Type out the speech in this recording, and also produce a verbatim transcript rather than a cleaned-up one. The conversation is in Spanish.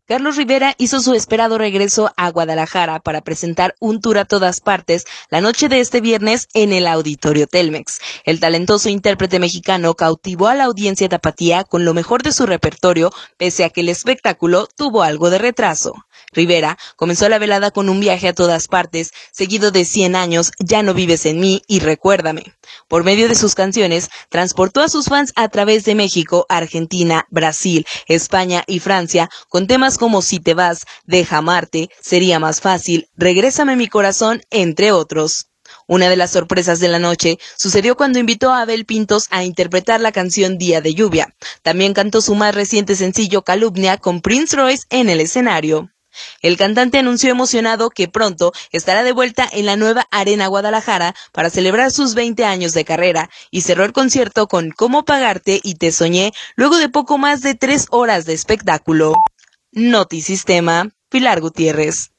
Carlos Rivera hizo su esperado regreso a Guadalajara para presentar un tour a todas partes la noche de este viernes en el Auditorio Telmex. El talentoso intérprete mexicano cautivó a la audiencia tapatía con lo mejor de su repertorio, pese a que el espectáculo tuvo algo de retraso. Rivera comenzó la velada con un viaje a todas partes, seguido de cien años, Ya no vives en mí y Recuérdame. Por medio de sus canciones, transportó a sus fans a través de México, Argentina, Brasil, España y Francia, con temas como Si te vas, Deja amarte, Sería más fácil, Regrésame mi corazón, entre otros. Una de las sorpresas de la noche sucedió cuando invitó a Abel Pintos a interpretar la canción Día de lluvia. También cantó su más reciente sencillo Calumnia con Prince Royce en el escenario. El cantante anunció emocionado que pronto estará de vuelta en la nueva Arena Guadalajara para celebrar sus veinte años de carrera y cerró el concierto con Cómo pagarte y Te soñé luego de poco más de tres horas de espectáculo. Notisistema, Pilar Gutiérrez.